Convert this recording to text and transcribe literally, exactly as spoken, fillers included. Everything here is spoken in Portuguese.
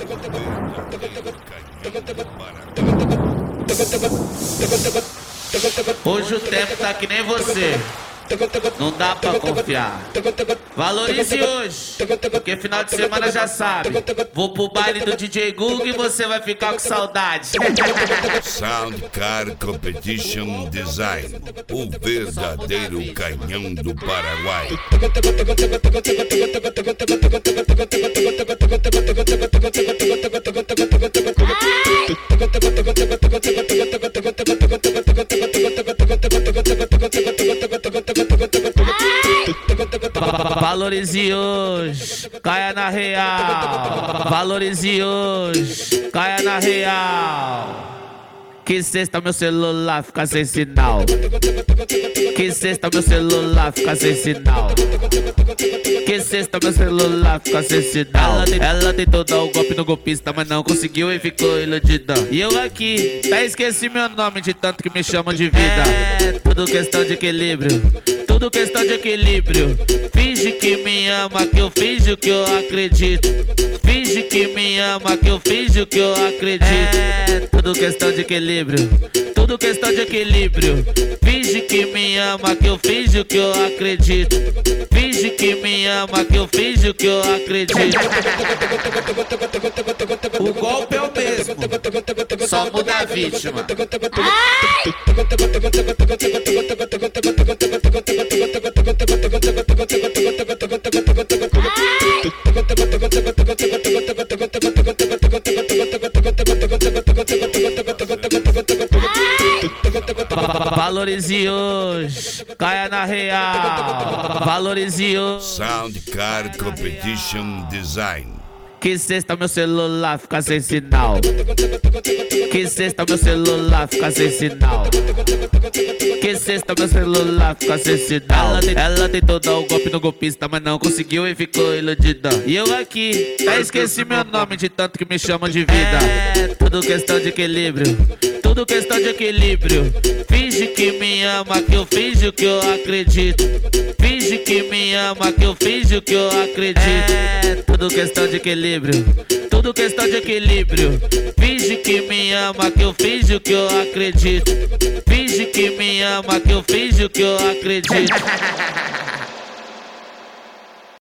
Hoje o tempo tá que nem você, não dá pra confiar. Valorize hoje, porque final de semana já sabe. Vou pro baile do D J Google e você vai ficar com saudade. Soundcar Competition Design, o verdadeiro canhão do Paraguai. Valorize hoje, caia na real. Valorize hoje, caia na real. Que sexta meu celular fica sem sinal. Que sexta meu celular fica sem sinal. Que sexta meu celular fica sem sinal. Ela, ela tentou dar o golpe no golpista, mas não conseguiu e ficou iludida. E eu aqui, até esqueci meu nome de tanto que me chamam de vida. É tudo questão de equilíbrio, tudo questão de equilíbrio. Finge que me ama, que eu finjo que eu acredito. Finge que me ama, que eu finjo que eu acredito. É tudo questão de equilíbrio, tudo questão de equilíbrio. Finge que me ama, que eu finjo que eu acredito. Finge que me ama, que eu finjo que eu acredito. O golpe é o mesmo, só muda a vítima. Valorize hoje, caia na real. Valorize hoje. Soundcar Competition Design. Que sexta meu celular fica sem sinal. Que sexta meu celular fica sem sinal. Que sexta meu celular fica sem sinal. Ela, ela tentou dar o golpe no golpista, mas não conseguiu e ficou iludida. E eu aqui, até esqueci meu nome de tanto que me chamam de vida. É tudo questão de equilíbrio, tudo questão de equilíbrio. Finge que me ama, que eu finjo que eu acredito. Finge que me ama, que eu finjo que eu acredito. É tudo questão de equilíbrio, tudo questão de equilíbrio. Finge que me ama, que eu finjo que eu acredito. Finge que me ama, que eu finjo que eu acredito.